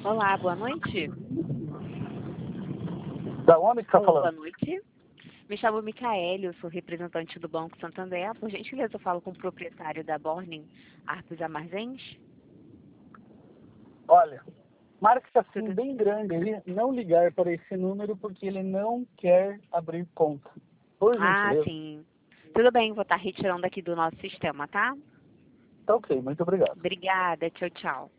Olá, boa noite. Da onde que está Alô, boa falando? noite. Me chamo Micaele, eu sou representante do Banco Santander. Por gentileza, eu falo com o proprietário da Borning Arcos Armazéns. Olha, marque assim Tudo... bem grande ali, não ligar para esse número porque ele não quer abrir conta. Por Ah, gentileza. sim. Tudo bem, vou estar retirando aqui do nosso sistema, tá? Tá ok, muito obrigado. Obrigada, tchau, tchau.